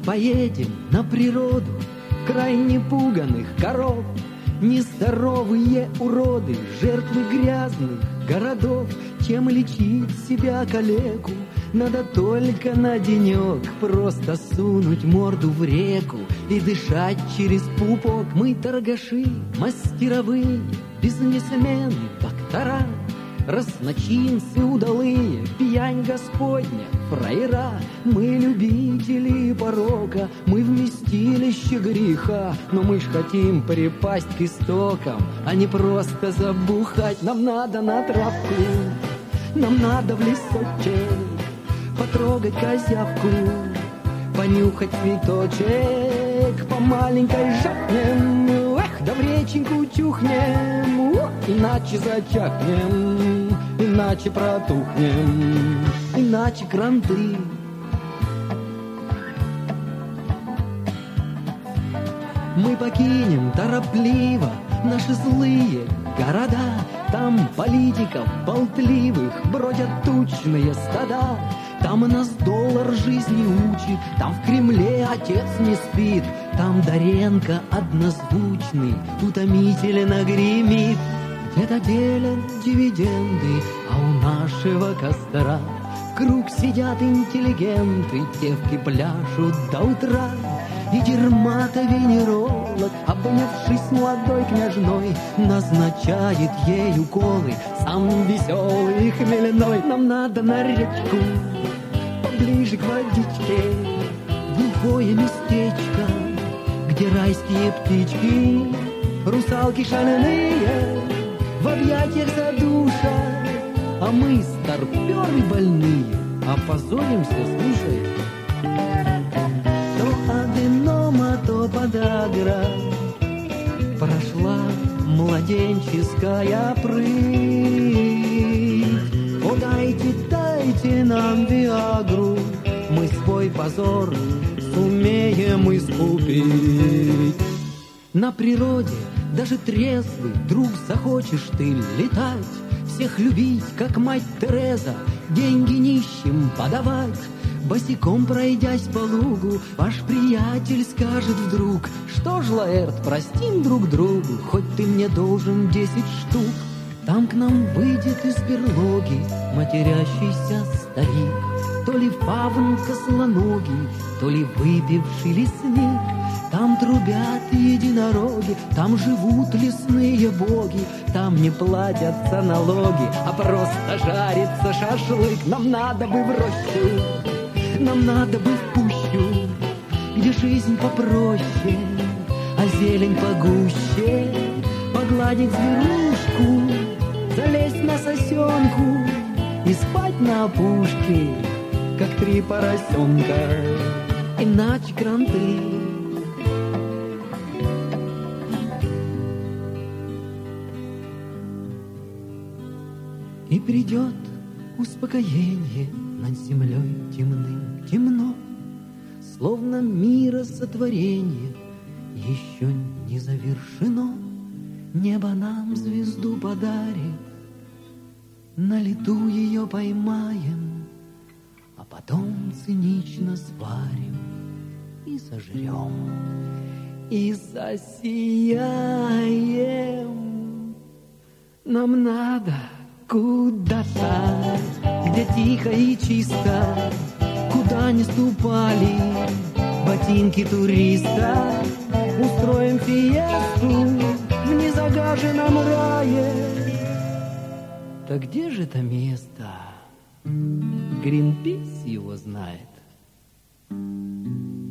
Поедем на природу, край непуганых коров. Нездоровые уроды, жертвы грязных городов. Чем лечить себя калеку? Надо только на денек просто сунуть морду в реку и дышать через пупок. Мы торгаши, мастеровые, бизнесмены, доктора, разночинцы удалые, пьянь Господня, фраера. Мы любители порока, мы вместилище греха, но мы ж хотим припасть к истокам, а не просто забухать. Нам надо на травку, нам надо в лесочек, потрогать козявку, понюхать цветочек, по маленькой жахнем, эх, да в реченьку чухнем, иначе зачахнем, иначе протухнем, иначе кранты. Мы покинем торопливо наши злые города. Там политиков болтливых бродят тучные стада. Там нас доллар жизни учит, там в Кремле отец не спит, там Доренко однозвучный утомительно гремит. Где-то делят дивиденды, а у нашего костра в круг сидят интеллигенты, девки пляшут до утра. И дерматовенеролог, обнявшись с молодой княжной, назначает ей уколы, сам веселый и хмельной. Нам надо на речку, поближе к водичке, глухое местечко, где райские птички, русалки шальные в объятиях задушат. А мы, старперы больные, опозоримся, слушай. То аденома, то подагра, прошла младенческая прыть. О, дайте нам виагру, мы свой позор сумеем искупить. На природе даже трезвый вдруг захочешь ты летать, всех любить, как мать Тереза, деньги нищим подавать. Босиком пройдясь по лугу, ваш приятель скажет вдруг: что ж, Лаэрт, простим друг другу, хоть ты мне должен 10 штук. Там к нам выйдет из берлоги матерящийся старик, то ли фавн козлоногий, то ли выпивший лесник. Там трубят единороги, там живут лесные боги, там не платятся налоги, а просто жарится шашлык. Нам надо бы в рощу, нам надо бы в пущу, где жизнь попроще, а зелень погуще. Погладить зверушку, залезть на сосенку и спать на опушке, как 3 поросенка, иначе кранты. И придет успокоение над землей темным, темно, словно мира сотворение еще не завершено. Небо нам звезду подарит, на лету ее поймаем, а потом цинично сварим и сожрем, и засияем. Нам надо куда-то, где тихо и чисто, куда не ступали ботинки туриста. Устроим фиесту в незагаженном рае. Так где же это место? Гринпис его знает.